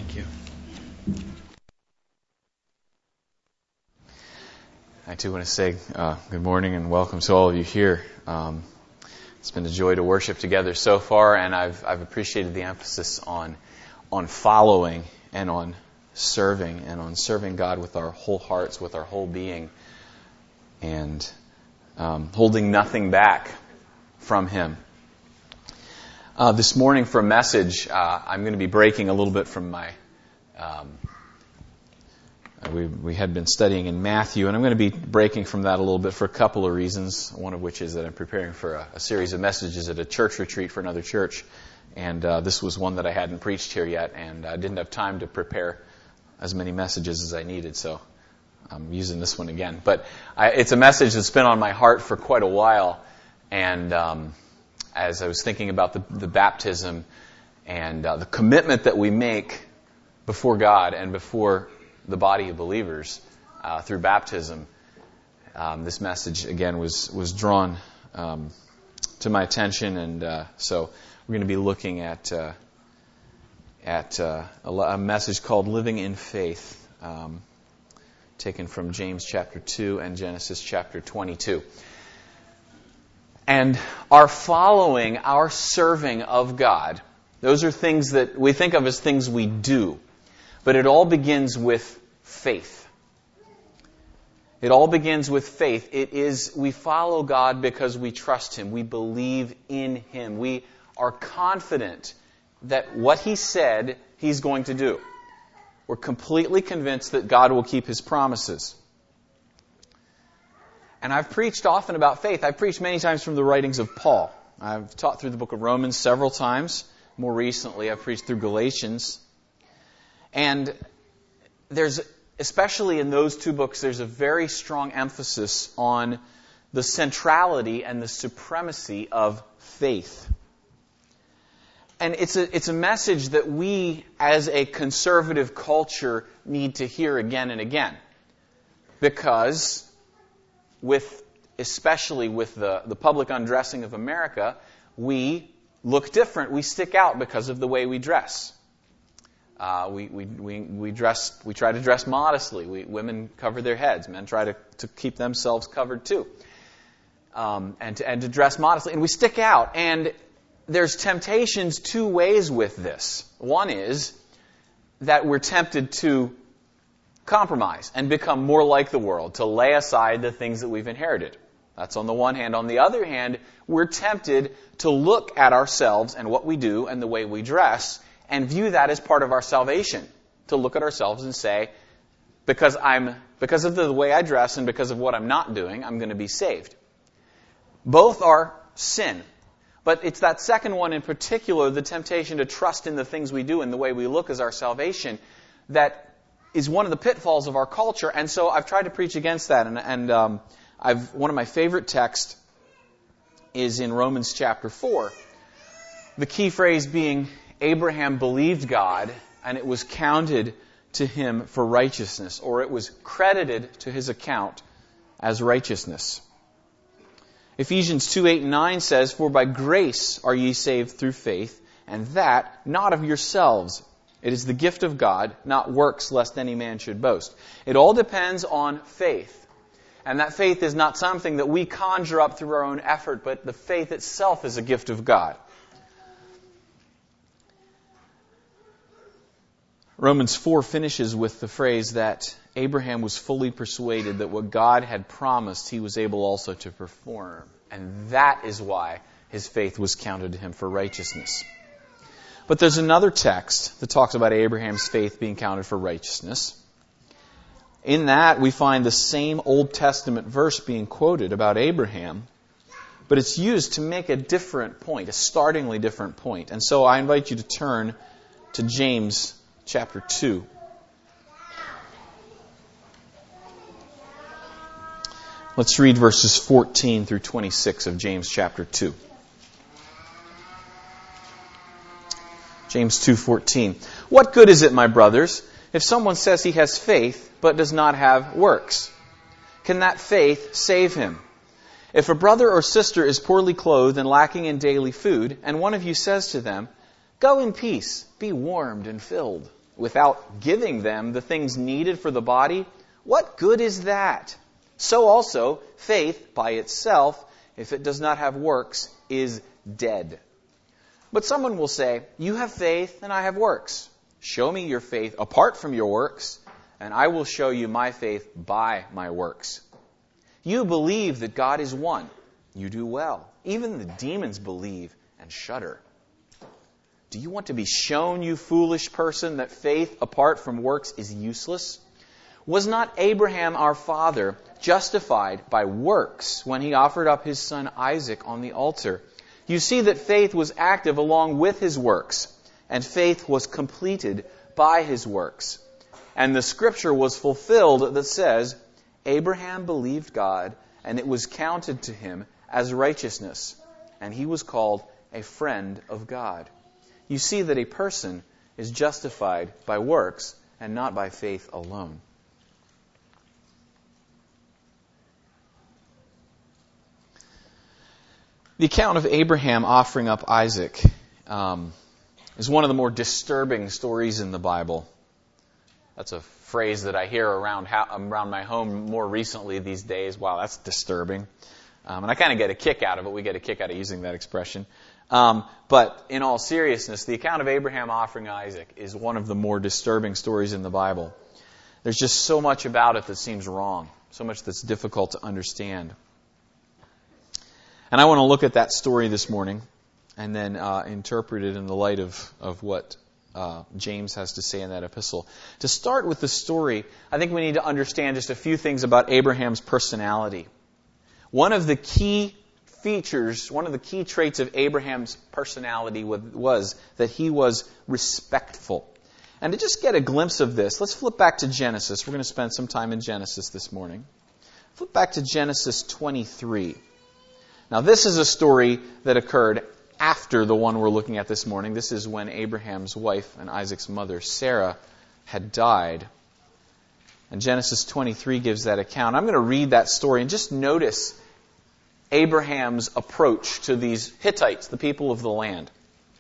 Thank you. I too want to say good morning and welcome to all of you here. It's been a joy to worship together so far, and I've appreciated the emphasis on following and on serving God with our whole hearts, with our whole being, and holding nothing back from Him. This morning for a message, I'm going to be breaking a little bit from my... We had been studying in Matthew, and I'm going to be breaking from that a little bit for a couple of reasons, one of which is that I'm preparing for a series of messages at a church retreat for another church, and this was one that I hadn't preached here yet, and I didn't have time to prepare as many messages as I needed, so I'm using this one again. But it's a message that's been on my heart for quite a while, and as I was thinking about the baptism and the commitment that we make before God and before the body of believers through baptism, this message again was drawn to my attention, and so we're going to be looking at a message called "Living in Faith," taken from James chapter 2 and Genesis chapter 22. And our following, our serving of God, those are things that we think of as things we do. But it all begins with faith. It all begins with faith. We follow God because we trust Him. We believe in Him. We are confident that what He said, He's going to do. We're completely convinced that God will keep His promises. And I've preached often about faith. I've preached many times from the writings of Paul. I've taught through the book of Romans several times. More recently, I've preached through Galatians. And there's, especially in those two books, there's a very strong emphasis on the centrality and the supremacy of faith. And it's a message that we, as a conservative culture, need to hear again and again. Because, especially with the public undressing of America, we look different. We stick out because of the way we dress. We try to dress modestly. Women cover their heads. Men try to keep themselves covered too, and to dress modestly. And we stick out. And there's temptations two ways with this. One is that we're tempted to compromise and become more like the world, to lay aside the things that we've inherited. That's on the one hand. On the other hand, we're tempted to look at ourselves and what we do and the way we dress and view that as part of our salvation. To look at ourselves and say, because of the way I dress and because of what I'm not doing, I'm going to be saved. Both are sin. But it's that second one in particular, the temptation to trust in the things we do and the way we look as our salvation, that is one of the pitfalls of our culture. And so I've tried to preach against that. And one of my favorite texts is in Romans chapter 4. The key phrase being, Abraham believed God, and it was counted to him for righteousness, or it was credited to his account as righteousness. Ephesians 2:8-9 says, "For by grace are ye saved through faith, and that not of yourselves. It is the gift of God, not works, lest any man should boast." It all depends on faith. And that faith is not something that we conjure up through our own effort, but the faith itself is a gift of God. Romans 4 finishes with the phrase that Abraham was fully persuaded that what God had promised he was able also to perform. And that is why his faith was counted to him for righteousness. But there's another text that talks about Abraham's faith being counted for righteousness. In that we find the same Old Testament verse being quoted about Abraham, but it's used to make a different point, a startlingly different point. And so I invite you to turn to James chapter 2. Let's read verses 14 through 26 of James chapter 2. James 2:14. "What good is it, my brothers, if someone says he has faith but does not have works? Can that faith save him? If a brother or sister is poorly clothed and lacking in daily food, and one of you says to them, 'Go in peace, be warmed and filled,' without giving them the things needed for the body, what good is that? So also, faith by itself, if it does not have works, is dead. But someone will say, you have faith and I have works. Show me your faith apart from your works, and I will show you my faith by my works. You believe that God is one. You do well. Even the demons believe and shudder. Do you want to be shown, you foolish person, that faith apart from works is useless? Was not Abraham our father justified by works when he offered up his son Isaac on the altar? You see that faith was active along with his works, and faith was completed by his works. And the scripture was fulfilled that says, Abraham believed God, and it was counted to him as righteousness, and he was called a friend of God. You see that a person is justified by works and not by faith alone. The account of Abraham offering up Isaac is one of the more disturbing stories in the Bible. That's a phrase that I hear around my home more recently these days. Wow, that's disturbing. And I kind of get a kick out of it. We get a kick out of using that expression. But in all seriousness, the account of Abraham offering Isaac is one of the more disturbing stories in the Bible. There's just so much about it that seems wrong, so much that's difficult to understand. And I want to look at that story this morning and then interpret it in the light of what James has to say in that epistle. To start with the story, I think we need to understand just a few things about Abraham's personality. One of the key features, one of the key traits of Abraham's personality was that he was respectful. And to just get a glimpse of this, let's flip back to Genesis. We're going to spend some time in Genesis this morning. Flip back to Genesis 23. Now, this is a story that occurred after the one we're looking at this morning. This is when Abraham's wife and Isaac's mother, Sarah, had died. And Genesis 23 gives that account. I'm going to read that story and just notice Abraham's approach to these Hittites, the people of the land.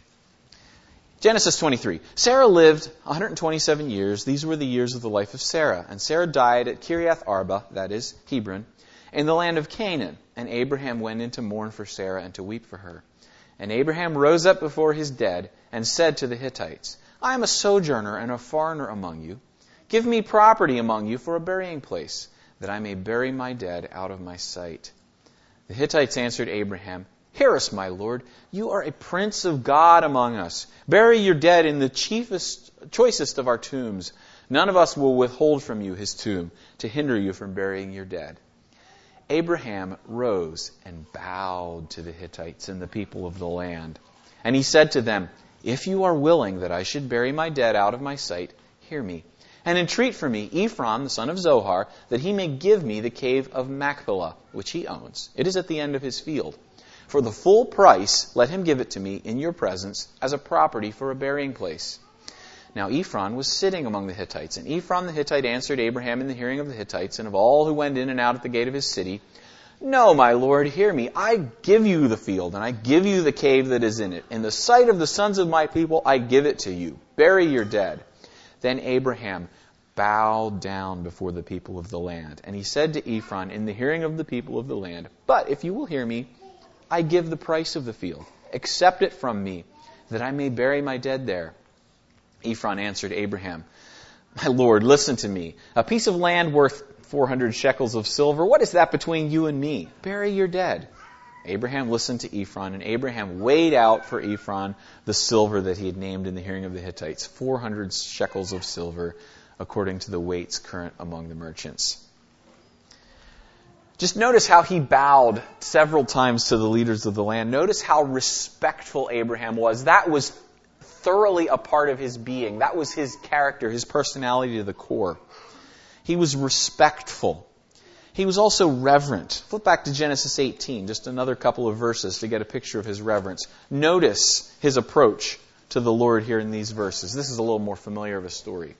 Genesis 23. Sarah lived 127 years. These were the years of the life of Sarah. And Sarah died at Kiriath Arba, that is, Hebron, in the land of Canaan. And Abraham went in to mourn for Sarah and to weep for her. And Abraham rose up before his dead and said to the Hittites, I am a sojourner and a foreigner among you. Give me property among you for a burying place, that I may bury my dead out of my sight. The Hittites answered Abraham, Hear us, my lord. You are a prince of God among us. Bury your dead in the choicest of our tombs. None of us will withhold from you his tomb to hinder you from burying your dead. Abraham rose and bowed to the Hittites and the people of the land. And he said to them, If you are willing that I should bury my dead out of my sight, hear me. And entreat for me Ephron, the son of Zohar, that he may give me the cave of Machpelah, which he owns. It is at the end of his field. For the full price, let him give it to me in your presence as a property for a burying place. Now Ephron was sitting among the Hittites, and Ephron the Hittite answered Abraham in the hearing of the Hittites and of all who went in and out at the gate of his city, No, my lord, hear me. I give you the field, and I give you the cave that is in it. In the sight of the sons of my people, I give it to you. Bury your dead. Then Abraham bowed down before the people of the land. And he said to Ephron in the hearing of the people of the land, But if you will hear me, I give the price of the field. Accept it from me, that I may bury my dead there. Ephron answered Abraham, My lord, listen to me. A piece of land worth 400 shekels of silver, what is that between you and me? Bury your dead. Abraham listened to Ephron, and Abraham weighed out for Ephron the silver that he had named in the hearing of the Hittites, 400 shekels of silver, according to the weights current among the merchants. Just notice how he bowed several times to the leaders of the land. Notice how respectful Abraham was. That was thoroughly a part of his being. That was his character, his personality to the core. He was respectful. He was also reverent. Flip back to Genesis 18, just another couple of verses to get a picture of his reverence. Notice his approach to the Lord here in these verses. This is a little more familiar of a story.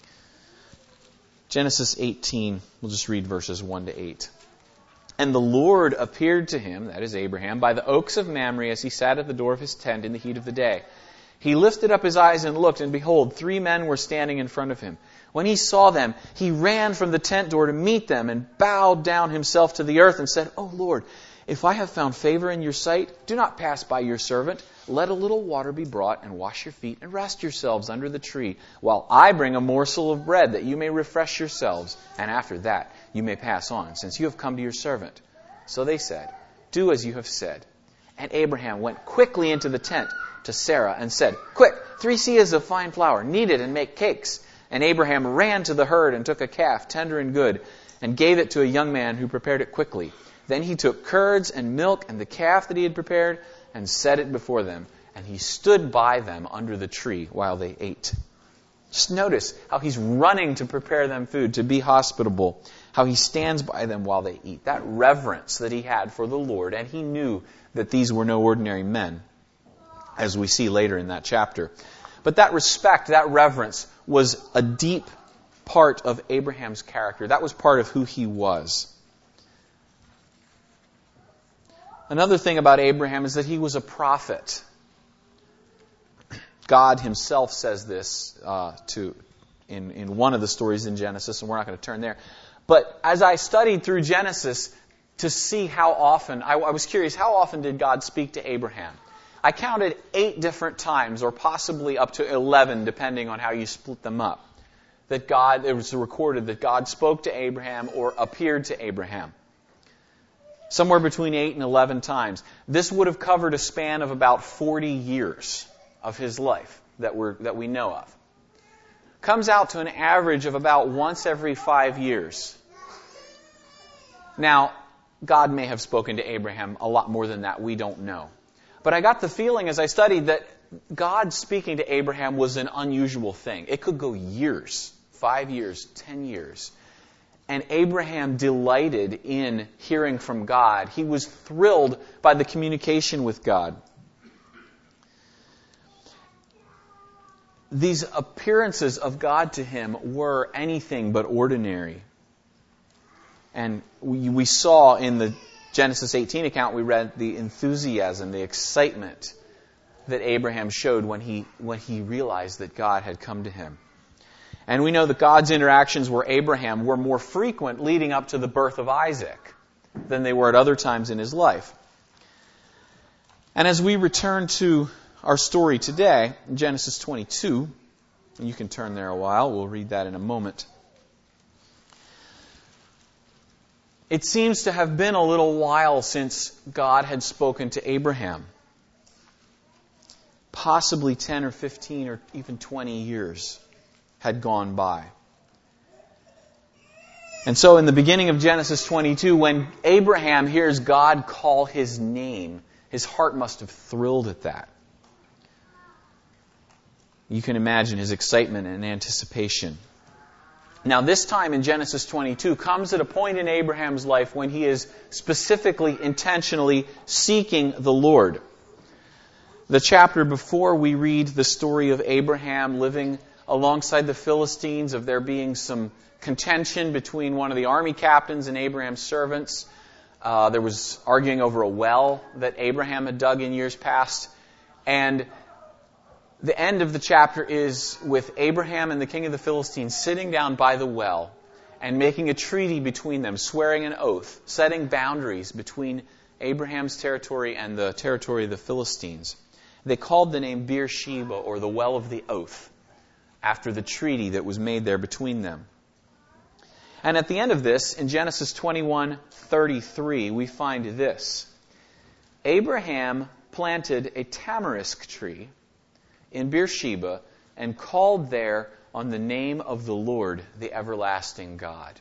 Genesis 18, we'll just read verses 1 to 8. And the Lord appeared to him, that is Abraham, by the oaks of Mamre as he sat at the door of his tent in the heat of the day. He lifted up his eyes and looked, and behold, 3 men were standing in front of him. When he saw them, he ran from the tent door to meet them and bowed down himself to the earth and said, O Lord, if I have found favor in your sight, do not pass by your servant. Let a little water be brought and wash your feet and rest yourselves under the tree while I bring a morsel of bread that you may refresh yourselves. And after that you may pass on, since you have come to your servant. So they said, Do as you have said. And Abraham went quickly into the tent to Sarah and said, Quick, 3 seahs of fine flour, knead it and make cakes. And Abraham ran to the herd and took a calf, tender and good, and gave it to a young man who prepared it quickly. Then he took curds and milk and the calf that he had prepared and set it before them. And he stood by them under the tree while they ate. Just notice how he's running to prepare them food, to be hospitable, how he stands by them while they eat. That reverence that he had for the Lord, and he knew that these were no ordinary men, as we see later in that chapter. But that respect, that reverence, was a deep part of Abraham's character. That was part of who he was. Another thing about Abraham is that he was a prophet. God himself says this in one of the stories in Genesis, and we're not going to turn there. But as I studied through Genesis to see how often, I was curious, how often did God speak to Abraham? I counted 8 different times, or possibly up to 11, depending on how you split them up, that it was recorded that God spoke to Abraham or appeared to Abraham. Somewhere between 8 and 11 times. This would have covered a span of about 40 years of his life that we know of. Comes out to an average of about once every 5 years. Now, God may have spoken to Abraham a lot more than that. We don't know. But I got the feeling as I studied that God speaking to Abraham was an unusual thing. It could go years, 5 years, 10 years. And Abraham delighted in hearing from God. He was thrilled by the communication with God. These appearances of God to him were anything but ordinary. And we saw in the Genesis 18 account, we read the enthusiasm, the excitement that Abraham showed when he realized that God had come to him. And we know that God's interactions with Abraham were more frequent leading up to the birth of Isaac than they were at other times in his life. And as we return to our story today, in Genesis 22, and you can turn there a while, we'll read that in a moment. It seems to have been a little while since God had spoken to Abraham. Possibly 10 or 15 or even 20 years had gone by. And so in the beginning of Genesis 22, when Abraham hears God call his name, his heart must have thrilled at that. You can imagine his excitement and anticipation. Now this time in Genesis 22 comes at a point in Abraham's life when he is specifically, intentionally seeking the Lord. The chapter before, we read the story of Abraham living alongside the Philistines, of there being some contention between one of the army captains and Abraham's servants. There was arguing over a well that Abraham had dug in years past. And the end of the chapter is with Abraham and the king of the Philistines sitting down by the well and making a treaty between them, swearing an oath, setting boundaries between Abraham's territory and the territory of the Philistines. They called the name Beersheba, or the well of the oath, after the treaty that was made there between them. And at the end of this, in Genesis 21:33, we find this. Abraham planted a tamarisk tree in Beersheba and called there on the name of the Lord, the everlasting God.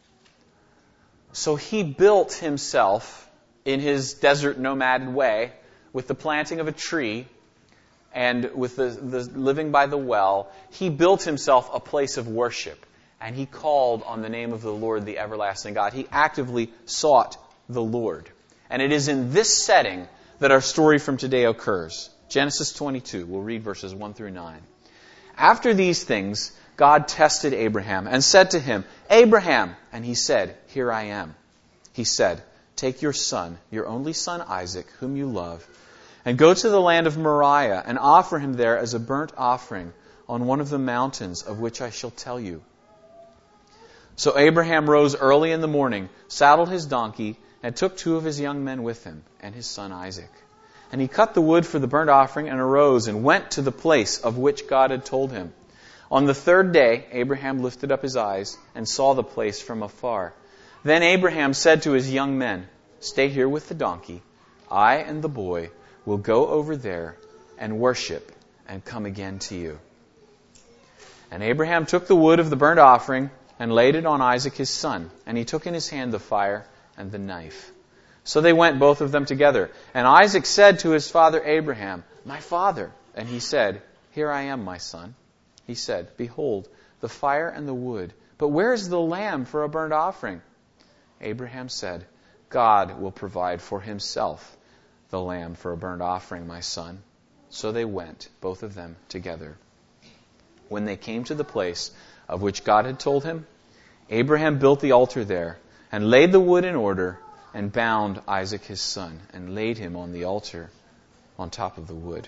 So he built himself in his desert nomad way with the planting of a tree and with the living by the well. He built himself a place of worship, and he called on the name of the Lord, the everlasting God. He actively sought the Lord. And it is in this setting that our story from today occurs. Genesis 22, we'll read verses 1 through 9. After these things, God tested Abraham and said to him, Abraham! And he said, Here I am. He said, Take your son, your only son Isaac, whom you love, and go to the land of Moriah and offer him there as a burnt offering on one of the mountains of which I shall tell you." So Abraham rose early in the morning, saddled his donkey, and took 2 of his young men with him and his son Isaac. And he cut the wood for the burnt offering and arose and went to the place of which God had told him. On the 3rd day, Abraham lifted up his eyes and saw the place from afar. Then Abraham said to his young men, "Stay here with the donkey. I and the boy will go over there and worship and come again to you." And Abraham took the wood of the burnt offering and laid it on Isaac his son, and he took in his hand the fire and the knife. So they went, both of them together. And Isaac said to his father Abraham, "My father." And he said, "Here I am, my son." He said, "Behold, the fire and the wood, but where is the lamb for a burnt offering?" Abraham said, "God will provide for himself the lamb for a burnt offering, my son." So they went, both of them together. When they came to the place of which God had told him, Abraham built the altar there and laid the wood in order and bound Isaac his son and laid him on the altar on top of the wood.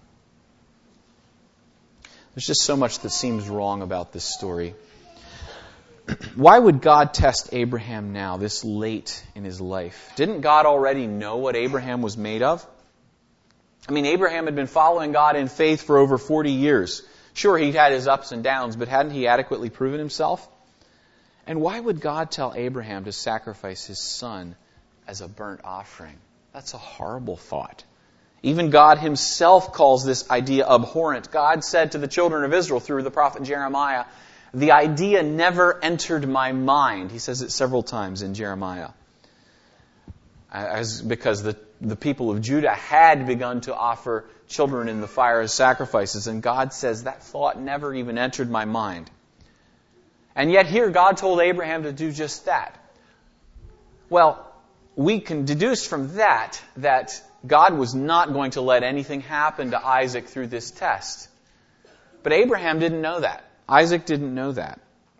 There's just so much that seems wrong about this story. Why would God test Abraham now, this late in his life? Didn't God already know what Abraham was made of? I mean, Abraham had been following God in faith for over 40 years. Sure, he had his ups and downs, but hadn't he adequately proven himself? And why would God tell Abraham to sacrifice his son as a burnt offering? That's a horrible thought. Even God himself calls this idea abhorrent. God said to the children of Israel through the prophet Jeremiah, "The idea never entered my mind." He says it several times in Jeremiah. Because the people of Judah had begun to offer children in the fire as sacrifices. And God says, that thought never even entered my mind. And yet here God told Abraham to do just that. Well, we can deduce from that God was not going to let anything happen to Isaac through this test. But Abraham didn't know that. Isaac didn't know that.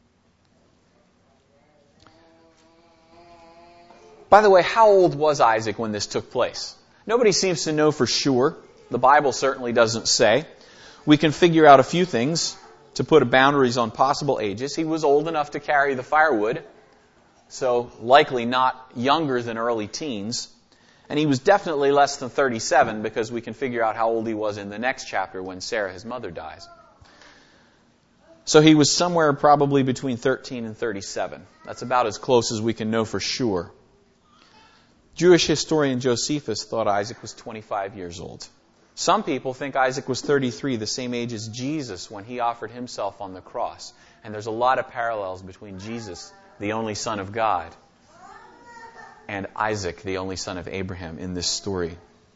By the way, how old was Isaac when this took place? Nobody seems to know for sure. The Bible certainly doesn't say. We can figure out a few things to put boundaries on possible ages. He was old enough to carry the firewood, so likely not younger than early teens. And he was definitely less than 37 because we can figure out how old he was in the next chapter when Sarah, his mother, dies. So he was somewhere probably between 13 and 37. That's about as close as we can know for sure. Jewish historian Josephus thought Isaac was 25 years old. Some people think Isaac was 33, the same age as Jesus when he offered himself on the cross. And there's a lot of parallels between Jesus, the only son of God, and Isaac, the only son of Abraham, in this story.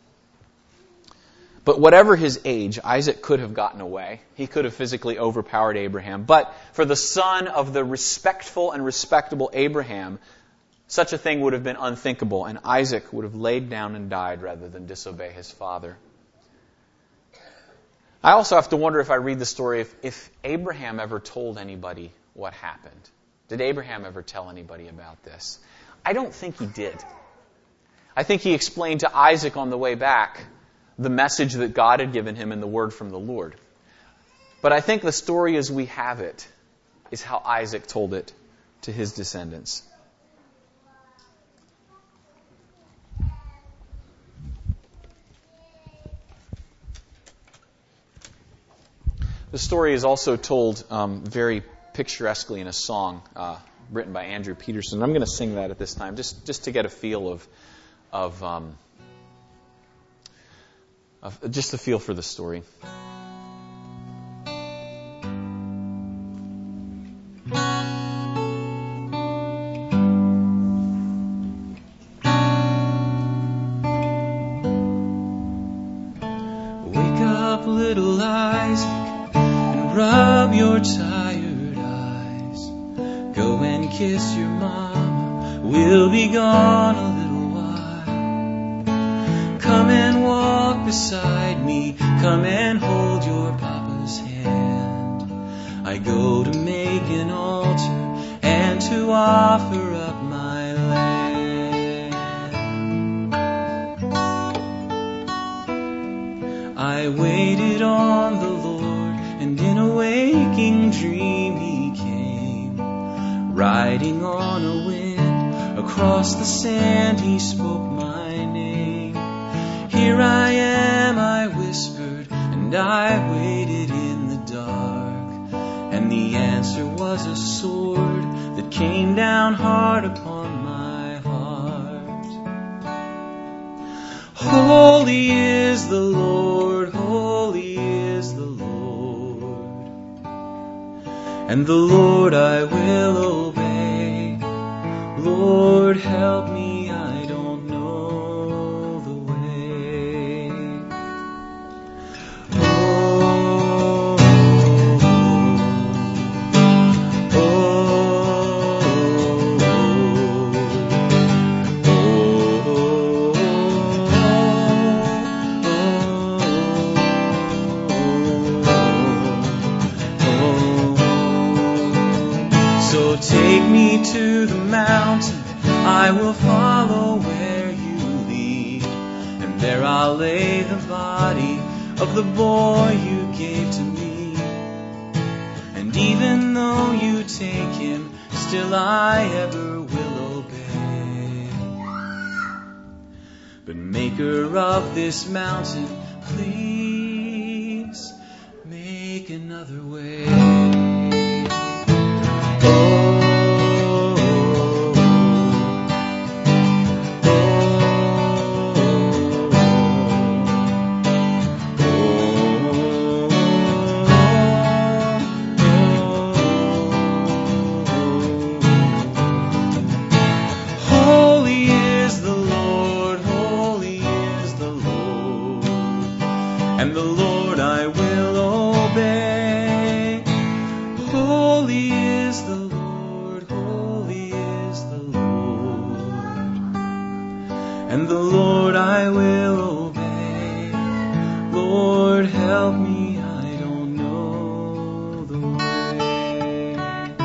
But whatever his age, Isaac could have gotten away. He could have physically overpowered Abraham. But for the son of the respectful and respectable Abraham, such a thing would have been unthinkable, and Isaac would have laid down and died rather than disobey his father. I also have to wonder if I read the story if Abraham ever told anybody what happened. Did Abraham ever tell anybody about this? I don't think he did. I think he explained to Isaac on the way back the message that God had given him and the word from the Lord. But I think the story as we have it is how Isaac told it to his descendants. The story is also told very picturesquely in a song written by Andrew Peterson. I'm going to sing that at this time, just to get a feel of just a feel for the story. Wake up, little Isaac, rub your tired eyes. Go and kiss your mama. We'll be gone a little while. Come and walk beside me. Come and hold your papa's hand. I go to make an altar and to offer up my land. riding on a wind. Across the sand he spoke my name. Here I am, I whispered, and I waited in the dark. And the answer was a sword that came down hard upon my heart. Holy is the Lord, holy is the Lord, and the Lord I will obey. Lord, help me, I don't know the way. Oh, oh, So take me to the mountain, I will follow where you lead, and there I'll lay the body of the boy you gave to me. And even though you take him, still I ever will obey. But maker of this mountain, please make another way. And the Lord I will obey. Holy is the Lord, holy is the Lord, and the Lord I will obey. Lord, help me, I don't know the way.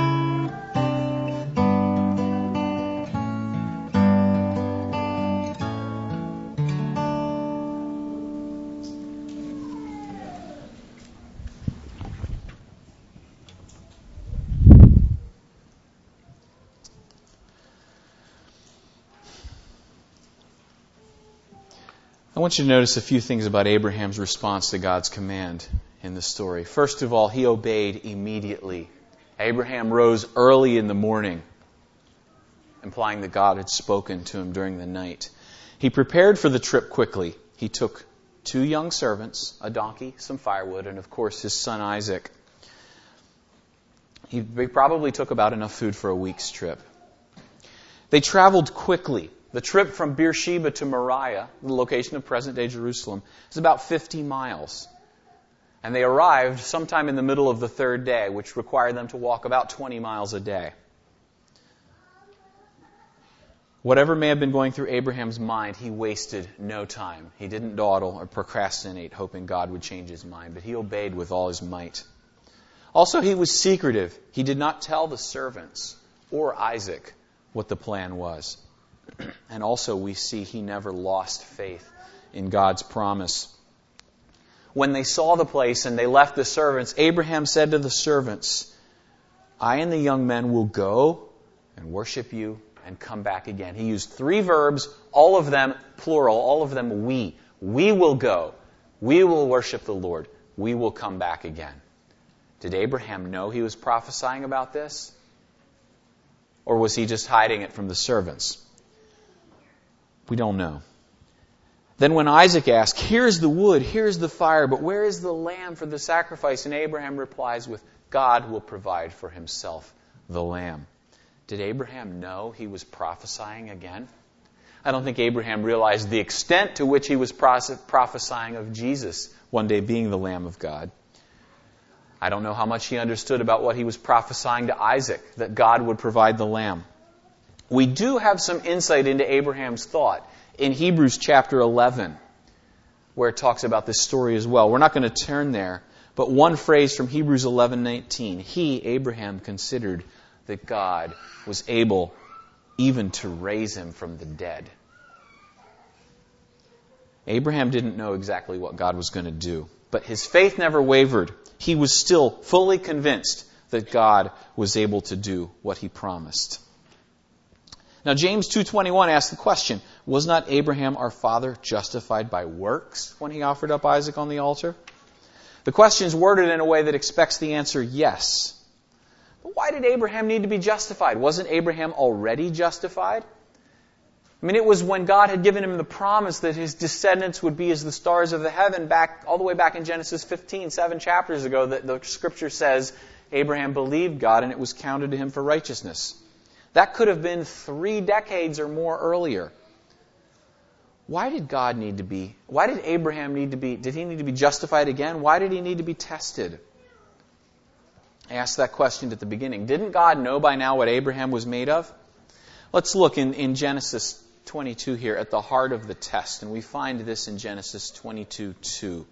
I want you to notice a few things about Abraham's response to God's command in the story. First of all, he obeyed immediately. Abraham rose early in the morning, implying that God had spoken to him during the night. He prepared for the trip quickly. He took 2 young servants, a donkey, some firewood, and of course his son Isaac. He probably took about enough food for a week's trip. They traveled quickly. The trip from Beersheba to Moriah, the location of present-day Jerusalem, is about 50 miles. And they arrived sometime in the middle of the 3rd day, which required them to walk about 20 miles a day. Whatever may have been going through Abraham's mind, he wasted no time. He didn't dawdle or procrastinate, hoping God would change his mind, but he obeyed with all his might. Also, he was secretive. He did not tell the servants or Isaac what the plan was. And also we see he never lost faith in God's promise. When they saw the place and they left the servants, Abraham said to the servants, I and the young men will go and worship you and come back again. He used 3 verbs, all of them plural, all of them we. We will go. We will worship the Lord. We will come back again. Did Abraham know he was prophesying about this? Or was he just hiding it from the servants? We don't know. Then when Isaac asked, here's the wood, here's the fire, but where is the lamb for the sacrifice? And Abraham replies with, God will provide for himself the lamb. Did Abraham know he was prophesying again? I don't think Abraham realized the extent to which he was prophesying of Jesus one day being the Lamb of God. I don't know how much he understood about what he was prophesying to Isaac, that God would provide the lamb. We do have some insight into Abraham's thought in Hebrews chapter 11, where it talks about this story as well. We're not going to turn there, but one phrase from Hebrews 11:19. He, Abraham, considered that God was able even to raise him from the dead. Abraham didn't know exactly what God was going to do, but his faith never wavered. He was still fully convinced that God was able to do what He promised. Now James 2:21 asks the question, was not Abraham our father justified by works when he offered up Isaac on the altar? The question is worded in a way that expects the answer yes. But why did Abraham need to be justified? Wasn't Abraham already justified? I mean, it was when God had given him the promise that his descendants would be as the stars of the heaven, all the way back in Genesis 15, 7 chapters ago, that the Scripture says Abraham believed God and it was counted to him for righteousness. That could have been 3 decades or more earlier. Why did Abraham need to be justified again? Why did he need to be tested? I asked that question at the beginning. Didn't God know by now what Abraham was made of? Let's look in Genesis 22 here at the heart of the test, and we find this in Genesis 22:2.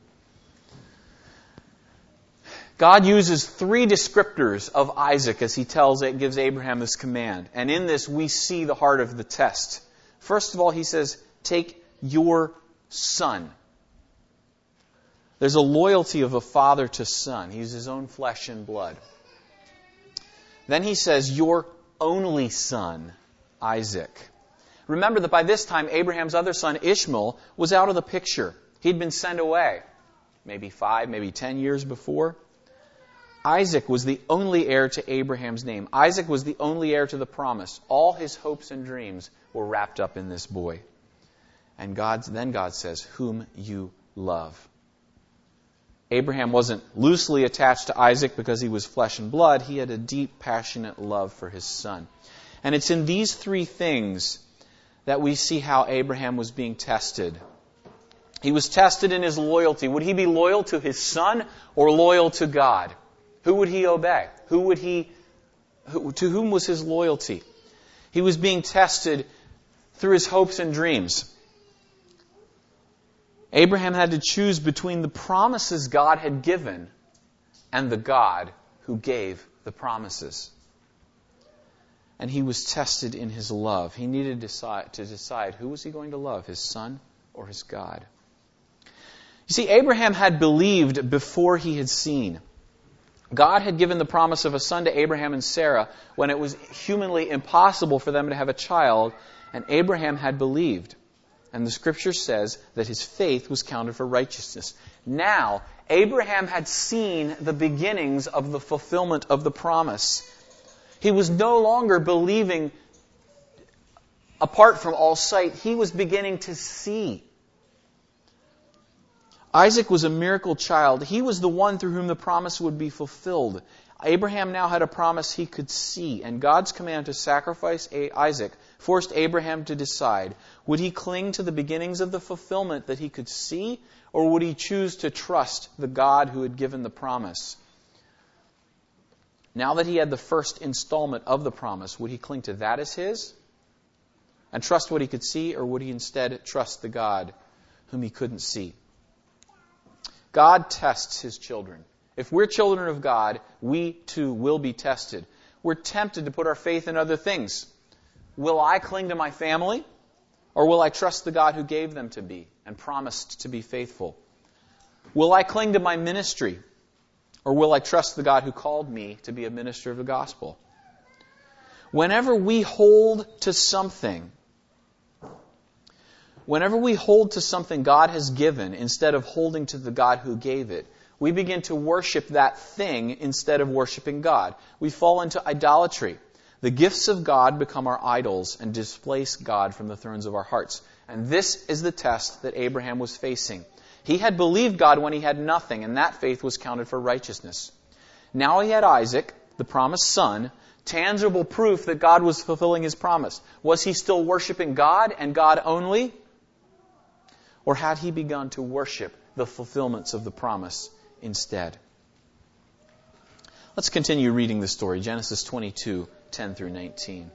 God uses 3 descriptors of Isaac as He gives Abraham this command. And in this, we see the heart of the test. First of all, He says, take your son. There's a loyalty of a father to son. He's his own flesh and blood. Then He says, your only son, Isaac. Remember that by this time, Abraham's other son, Ishmael, was out of the picture. He'd been sent away. Maybe 5, maybe 10 years before. Isaac was the only heir to Abraham's name. Isaac was the only heir to the promise. All his hopes and dreams were wrapped up in this boy. And then God says, whom you love. Abraham wasn't loosely attached to Isaac because he was flesh and blood. He had a deep, passionate love for his son. And it's in these 3 things that we see how Abraham was being tested. He was tested in his loyalty. Would he be loyal to his son or loyal to God? Who would he obey? To whom was his loyalty? He was being tested through his hopes and dreams. Abraham had to choose between the promises God had given and the God who gave the promises. And he was tested in his love. He needed to decide who was he going to love, his son or his God. You see, Abraham had believed before he had seen. God had given the promise of a son to Abraham and Sarah when it was humanly impossible for them to have a child, and Abraham had believed. And the Scripture says that his faith was counted for righteousness. Now, Abraham had seen the beginnings of the fulfillment of the promise. He was no longer believing apart from all sight. He was beginning to see. Isaac was a miracle child. He was the one through whom the promise would be fulfilled. Abraham now had a promise he could see, and God's command to sacrifice Isaac forced Abraham to decide, would he cling to the beginnings of the fulfillment that he could see, or would he choose to trust the God who had given the promise? Now that he had the first installment of the promise, would he cling to that as his and trust what he could see, or would he instead trust the God whom he couldn't see? God tests His children. If we're children of God, we too will be tested. We're tempted to put our faith in other things. Will I cling to my family, or will I trust the God who gave them to be and promised to be faithful? Will I cling to my ministry, or will I trust the God who called me to be a minister of the gospel? Whenever we hold to something God has given instead of holding to the God who gave it, we begin to worship that thing instead of worshiping God. We fall into idolatry. The gifts of God become our idols and displace God from the thrones of our hearts. And this is the test that Abraham was facing. He had believed God when he had nothing, and that faith was counted for righteousness. Now he had Isaac, the promised son, tangible proof that God was fulfilling His promise. Was he still worshiping God and God only? Or had he begun to worship the fulfillments of the promise instead? Let's continue reading the story. Genesis 22, 10 through 19.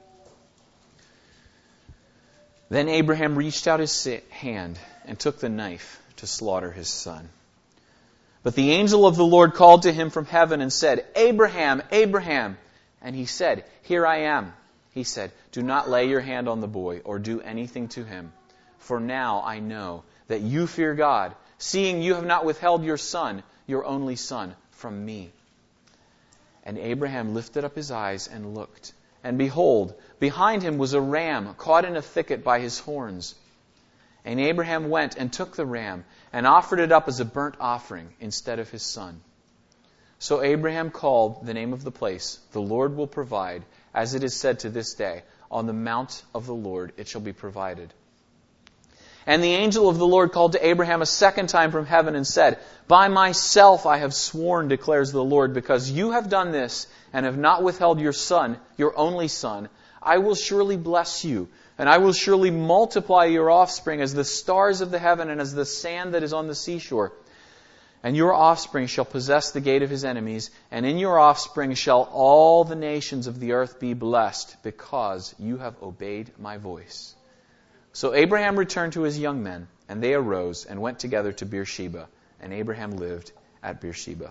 Then Abraham reached out his hand and took the knife to slaughter his son. But the angel of the Lord called to him from heaven and said, Abraham, Abraham. And he said, Here I am. He said, Do not lay your hand on the boy or do anything to him. For now I know that you fear God, seeing you have not withheld your son, your only son, from me. And Abraham lifted up his eyes and looked. And behold, behind him was a ram caught in a thicket by his horns. And Abraham went and took the ram and offered it up as a burnt offering instead of his son. So Abraham called the name of the place, "The Lord will provide," as it is said to this day, "On the mount of the Lord it shall be provided." And the angel of the Lord called to Abraham a second time from heaven and said, "By myself I have sworn, declares the Lord, because you have done this and have not withheld your son, your only son, I will surely bless you, and I will surely multiply your offspring as the stars of the heaven and as the sand that is on the seashore. And your offspring shall possess the gate of his enemies, and in your offspring shall all the nations of the earth be blessed, because you have obeyed my voice." So Abraham returned to his young men, and they arose and went together to Beersheba, and Abraham lived at Beersheba.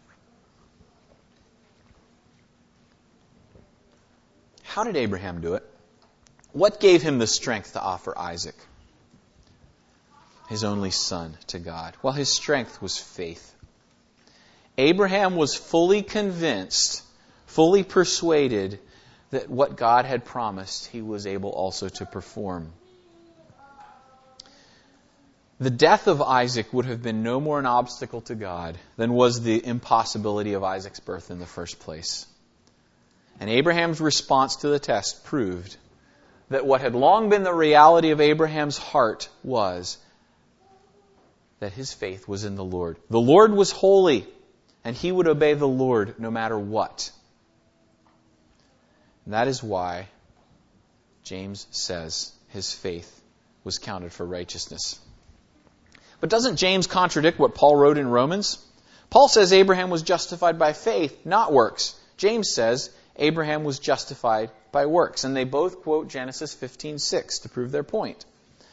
How did Abraham do it? What gave him the strength to offer Isaac, his only son, to God? Well, his strength was faith. Abraham was fully convinced, fully persuaded that what God had promised, he was able also to perform. The death of Isaac would have been no more an obstacle to God than was the impossibility of Isaac's birth in the first place. And Abraham's response to the test proved that what had long been the reality of Abraham's heart was that his faith was in the Lord. The Lord was holy, and he would obey the Lord no matter what. And that is why James says his faith was counted for righteousness. But doesn't James contradict what Paul wrote in Romans? Paul says Abraham was justified by faith, not works. James says Abraham was justified by works. And they both quote Genesis 15:6 to prove their point.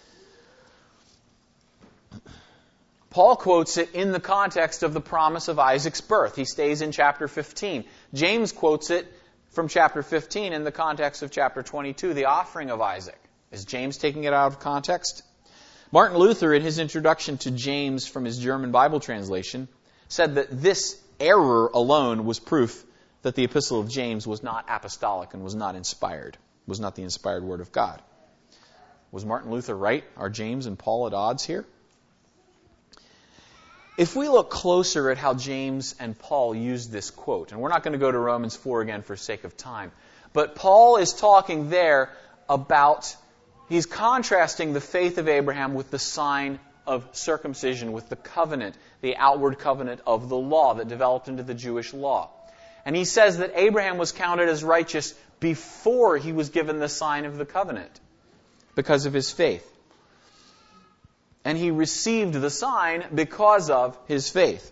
Paul quotes it in the context of the promise of Isaac's birth. He stays in chapter 15. James quotes it from chapter 15 in the context of chapter 22, the offering of Isaac. Is James taking it out of context? Martin Luther, in his introduction to James from his German Bible translation, said that this error alone was proof that the epistle of James was not apostolic and was not inspired, was not the inspired word of God. Was Martin Luther right? Are James and Paul at odds here? If we look closer at how James and Paul used this quote, and we're not going to go to Romans 4 again for sake of time, but Paul is talking there about, he's contrasting the faith of Abraham with the sign of circumcision, with the covenant, the outward covenant of the law that developed into the Jewish law. And he says that Abraham was counted as righteous before he was given the sign of the covenant because of his faith. And he received the sign because of his faith.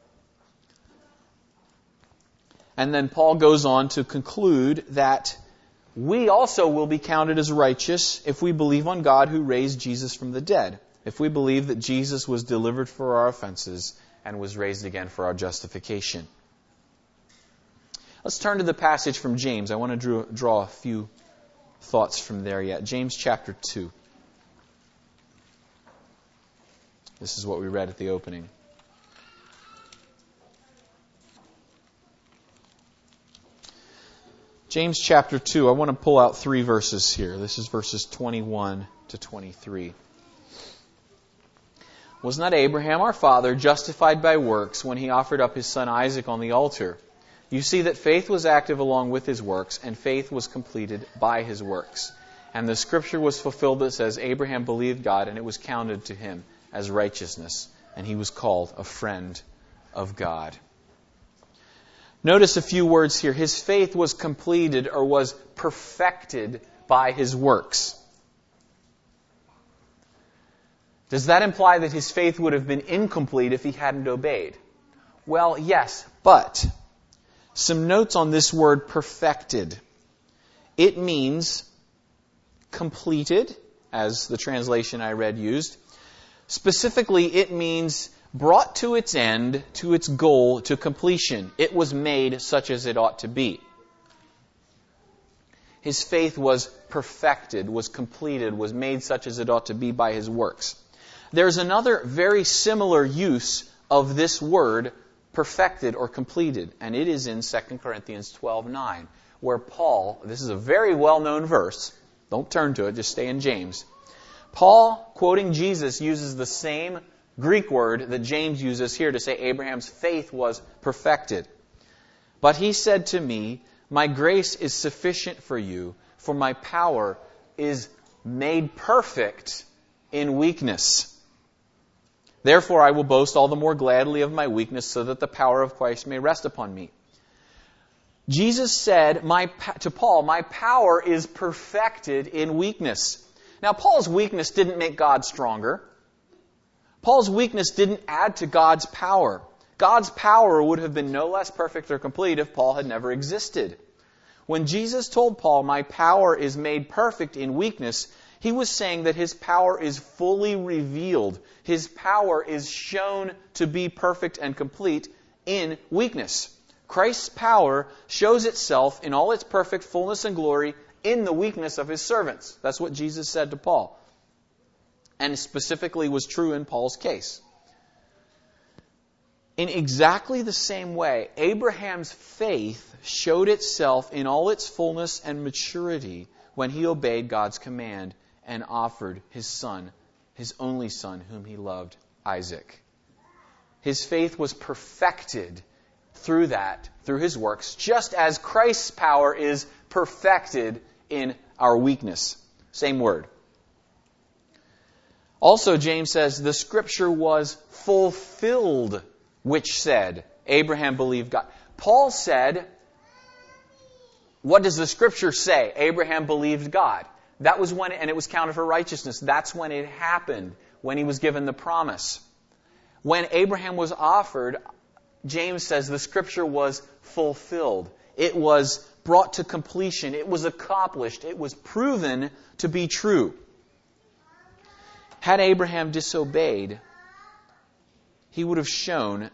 And then Paul goes on to conclude that we also will be counted as righteous if we believe on God who raised Jesus from the dead. If we believe that Jesus was delivered for our offenses and was raised again for our justification. Let's turn to the passage from James. I want to draw a few thoughts from there yet. James chapter 2. This is what we read at the opening. James chapter 2, I want to pull out 3 verses here. This is verses 21 to 23. Was not Abraham our father justified by works when he offered up his son Isaac on the altar? You see that faith was active along with his works, and faith was completed by his works. And the scripture was fulfilled that says, Abraham believed God, and it was counted to him as righteousness, and he was called a friend of God. Notice a few words here. His faith was completed or was perfected by his works. Does that imply that his faith would have been incomplete if he hadn't obeyed? Well, yes, but some notes on this word perfected. It means completed, as the translation I read used. Specifically, it means brought to its end, to its goal, to completion. It was made such as it ought to be. His faith was perfected, was completed, was made such as it ought to be by his works. There's another very similar use of this word, perfected or completed. And it is in 2 Corinthians 12:9, where Paul, this is a very well-known verse, don't turn to it, just stay in James. Paul, quoting Jesus, uses the same Greek word that James uses here to say Abraham's faith was perfected. But he said to me, my grace is sufficient for you, for my power is made perfect in weakness. Therefore I will boast all the more gladly of my weakness, so that the power of Christ may rest upon me. Jesus said to Paul, my power is perfected in weakness. Now, Paul's weakness didn't make God stronger. Paul's weakness didn't add to God's power. God's power would have been no less perfect or complete if Paul had never existed. When Jesus told Paul, my power is made perfect in weakness, he was saying that his power is fully revealed. His power is shown to be perfect and complete in weakness. Christ's power shows itself in all its perfect fullness and glory in the weakness of His servants. That's what Jesus said to Paul. And specifically was true in Paul's case. In exactly the same way, Abraham's faith showed itself in all its fullness and maturity when he obeyed God's command and offered his son, his only son, whom he loved, Isaac. His faith was perfected through his works, just as Christ's power is perfected in our weakness. Same word. Also, James says, the Scripture was fulfilled, which said, Abraham believed God. Paul said, what does the Scripture say? Abraham believed God. That was when, and it was counted for righteousness. That's when it happened, when he was given the promise. When Abraham was offered, James says the Scripture was fulfilled. It was brought to completion. It was accomplished. It was proven to be true. Had Abraham disobeyed, he would have shown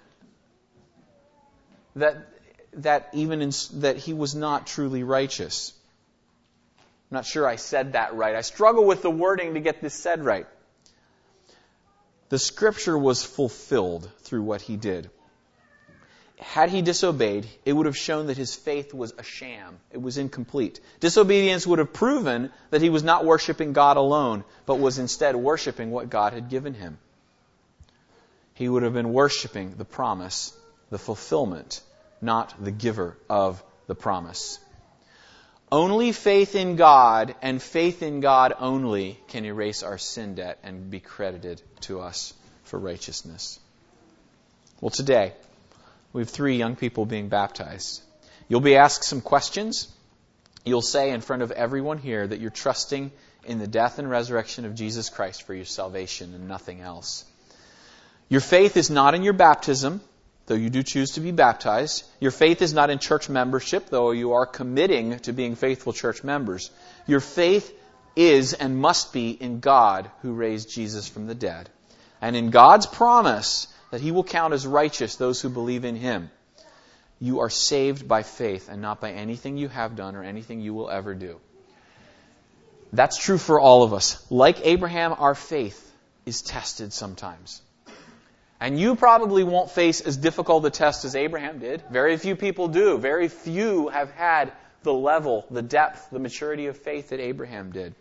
that he was not truly righteous. I'm not sure I said that right. I struggle with the wording to get this said right. The Scripture was fulfilled through what he did. Had he disobeyed, it would have shown that his faith was a sham. It was incomplete. Disobedience would have proven that he was not worshiping God alone, but was instead worshiping what God had given him. He would have been worshiping the promise, the fulfillment, not the giver of the promise. Only faith in God and faith in God only can erase our sin debt and be credited to us for righteousness. Well, today, we have 3 young people being baptized. You'll be asked some questions. You'll say in front of everyone here that you're trusting in the death and resurrection of Jesus Christ for your salvation and nothing else. Your faith is not in your baptism, though you do choose to be baptized. Your faith is not in church membership, though you are committing to being faithful church members. Your faith is and must be in God who raised Jesus from the dead, and in God's promise that He will count as righteous those who believe in Him. You are saved by faith and not by anything you have done or anything you will ever do. That's true for all of us. Like Abraham, our faith is tested sometimes. And you probably won't face as difficult a test as Abraham did. Very few people do. Very few have had the level, the depth, the maturity of faith that Abraham did.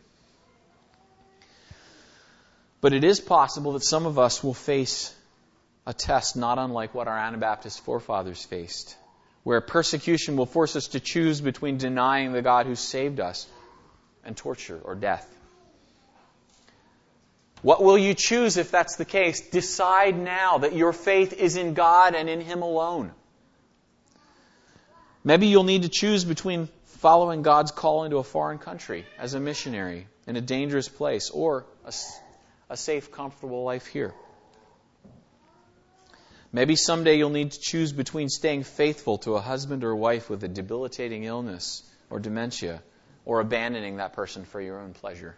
But it is possible that some of us will face a test not unlike what our Anabaptist forefathers faced, where persecution will force us to choose between denying the God who saved us and torture or death. What will you choose if that's the case? Decide now that your faith is in God and in Him alone. Maybe you'll need to choose between following God's call into a foreign country as a missionary in a dangerous place or a safe, comfortable life here. Maybe someday you'll need to choose between staying faithful to a husband or wife with a debilitating illness or dementia, or abandoning that person for your own pleasure.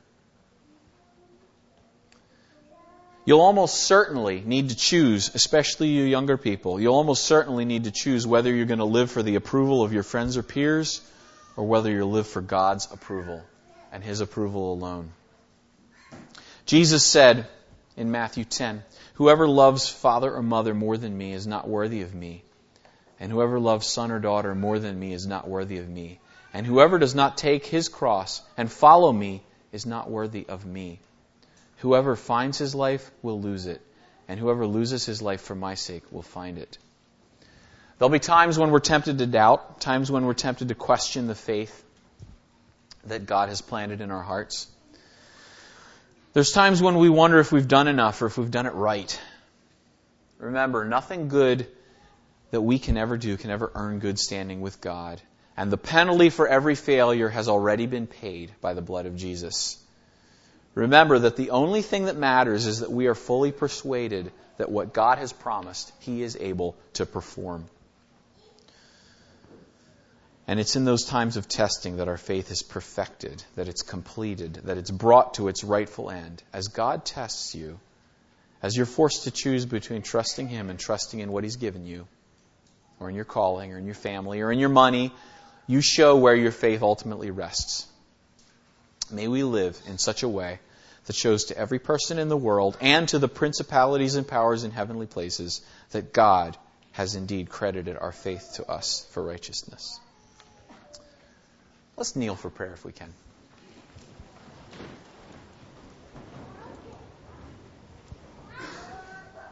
You'll almost certainly need to choose, especially you younger people, you'll almost certainly need to choose whether you're going to live for the approval of your friends or peers, or whether you'll live for God's approval and His approval alone. Jesus said in Matthew 10, "Whoever loves father or mother more than me is not worthy of me. And whoever loves son or daughter more than me is not worthy of me. And whoever does not take his cross and follow me is not worthy of me. Whoever finds his life will lose it, and whoever loses his life for my sake will find it. There'll be times when we're tempted to doubt, times when we're tempted to question the faith that God has planted in our hearts. There's times when we wonder if we've done enough or if we've done it right. Remember, nothing good that we can ever do can ever earn good standing with God. And the penalty for every failure has already been paid by the blood of Jesus. Remember that the only thing that matters is that we are fully persuaded that what God has promised, He is able to perform. And it's in those times of testing that our faith is perfected, that it's completed, that it's brought to its rightful end. As God tests you, as you're forced to choose between trusting Him and trusting in what He's given you, or in your calling, or in your family, or in your money, you show where your faith ultimately rests. May we live in such a way that shows to every person in the world and to the principalities and powers in heavenly places that God has indeed credited our faith to us for righteousness. Let's kneel for prayer if we can.